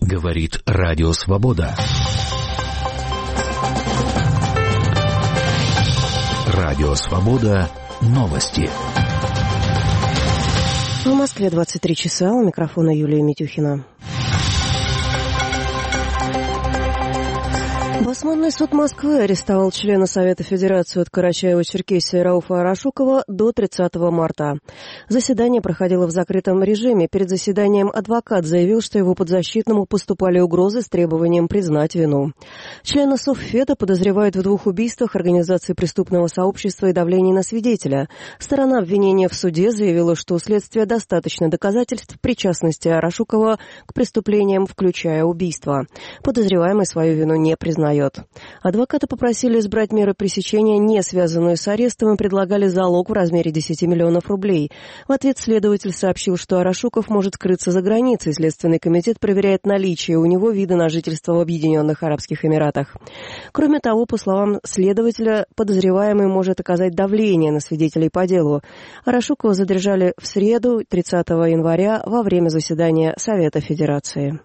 Говорит Радио Свобода. Радио Свобода. Новости. В Москве 23 часа. У микрофона Юлия Митюхина. Басманный суд Москвы арестовал члена Совета Федерации от Карачаева-Черкесии Рауфа Арашукова до 30 марта. Заседание проходило в закрытом режиме. Перед заседанием адвокат заявил, что его подзащитному поступали угрозы с требованием признать вину. Члена Совфеда подозревают в 2 убийствах, организации преступного сообщества и давлении на свидетеля. Сторона обвинения в суде заявила, что у следствия достаточно доказательств причастности Арашукова к преступлениям, включая убийство. Подозреваемый свою вину не признает. Адвокаты попросили избрать меры пресечения, не связанную с арестом, и предлагали залог в размере 10 миллионов рублей. В ответ следователь сообщил, что Арашуков может скрыться за границей. Следственный комитет проверяет наличие у него вида на жительство в Объединенных Арабских Эмиратах. Кроме того, по словам следователя, подозреваемый может оказать давление на свидетелей по делу. Арашукова задержали в среду, 30 января, во время заседания Совета Федерации.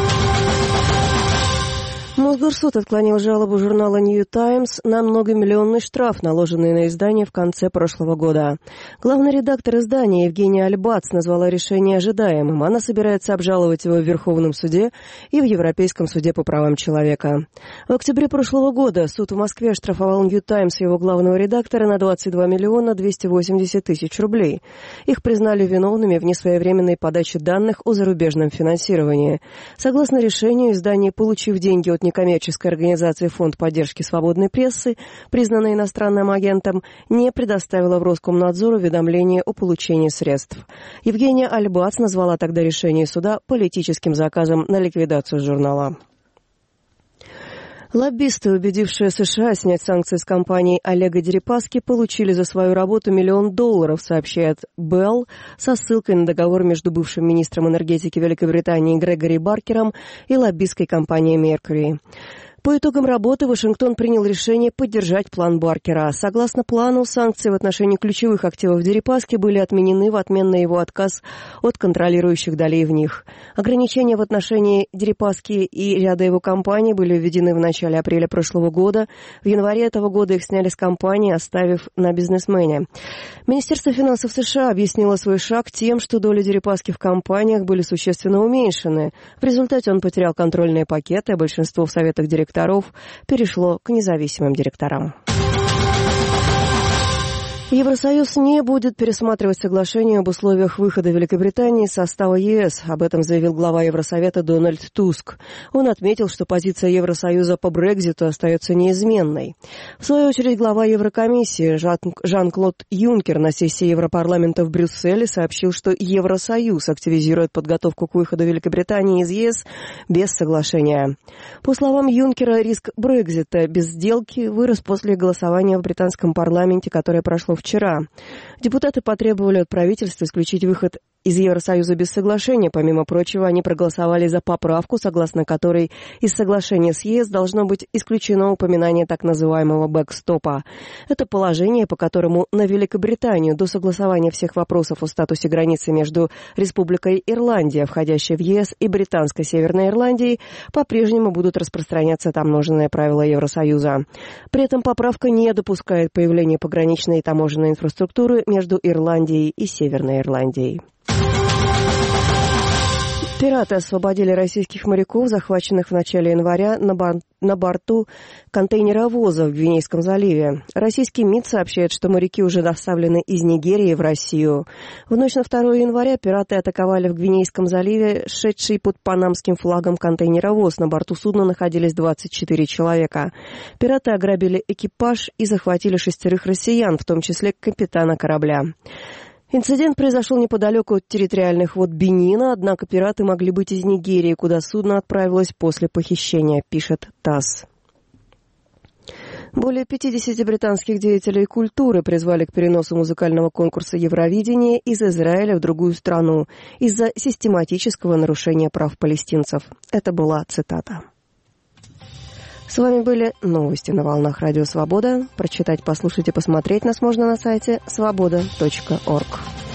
Мосгорсуд отклонил жалобу журнала «Нью Таймс» на многомиллионный штраф, наложенный на издание в конце прошлого года. Главный редактор издания Евгения Альбац назвала решение ожидаемым. Она собирается обжаловать его в Верховном суде и в Европейском суде по правам человека. В октябре прошлого года суд в Москве оштрафовал «Нью Таймс» и его главного редактора на 22 миллиона 280 тысяч рублей. Их признали виновными в несвоевременной подаче данных о зарубежном финансировании. Согласно решению, издание, получив деньги от некоммерческой организации «Фонд поддержки свободной прессы», признанной иностранным агентом, не предоставила в Роскомнадзор уведомление о получении средств. Евгения Альбац назвала тогда решение суда политическим заказом на ликвидацию журнала. Лоббисты, убедившие США снять санкции с компании Олега Дерипаски, получили за свою работу $1 миллион, сообщает Белл, со ссылкой на договор между бывшим министром энергетики Великобритании Грегори Баркером и лоббистской компанией Mercury. По итогам работы Вашингтон принял решение поддержать план Баркера. Согласно плану, санкции в отношении ключевых активов Дерипаски были отменены в отмен на его отказ от контролирующих долей в них. Ограничения в отношении Дерипаски и ряда его компаний были введены в начале апреля прошлого года. В январе этого года их сняли с компании, оставив на бизнесмене. Министерство финансов США объяснило свой шаг тем, что доли Дерипаски в компаниях были существенно уменьшены. В результате он потерял контрольные пакеты, а большинство в советах директоров перешло к независимым директорам. Евросоюз не будет пересматривать соглашение об условиях выхода Великобритании из состава ЕС. Об этом заявил глава Евросовета Дональд Туск. Он отметил, что позиция Евросоюза по Брекситу остается неизменной. В свою очередь, глава Еврокомиссии Жан-Клод Юнкер на сессии Европарламента в Брюсселе сообщил, что Евросоюз активизирует подготовку к выходу Великобритании из ЕС без соглашения. По словам Юнкера, риск Брексита без сделки вырос после голосования в британском парламенте, которое прошло вчера. Депутаты потребовали от правительства исключить выход из Евросоюза без соглашения. Помимо прочего, они проголосовали за поправку, согласно которой из соглашения с ЕС должно быть исключено упоминание так называемого бэкстопа. Это положение, по которому на Великобританию до согласования всех вопросов о статусе границы между Республикой Ирландия, входящей в ЕС, и Британской Северной Ирландией, по-прежнему будут распространяться таможенные правила Евросоюза. При этом поправка не допускает появления пограничной и таможенной инфраструктуры между Ирландией и Северной Ирландией. Пираты освободили российских моряков, захваченных в начале января на борту контейнеровоза в Гвинейском заливе. Российский МИД сообщает, что моряки уже доставлены из Нигерии в Россию. В ночь на 2 января пираты атаковали в Гвинейском заливе шедший под панамским флагом контейнеровоз. На борту судна находились 24 человека. Пираты ограбили экипаж и захватили 6 россиян, в том числе капитана корабля. Инцидент произошел неподалеку от территориальных вод Бенина, однако пираты могли быть из Нигерии, куда судно отправилось после похищения, пишет ТАСС. Более 50 британских деятелей культуры призвали к переносу музыкального конкурса Евровидения из Израиля в другую страну из-за систематического нарушения прав палестинцев. Это была цитата. С вами были новости на волнах Радио Свобода. Прочитать, послушать и посмотреть нас можно на сайте svoboda.org.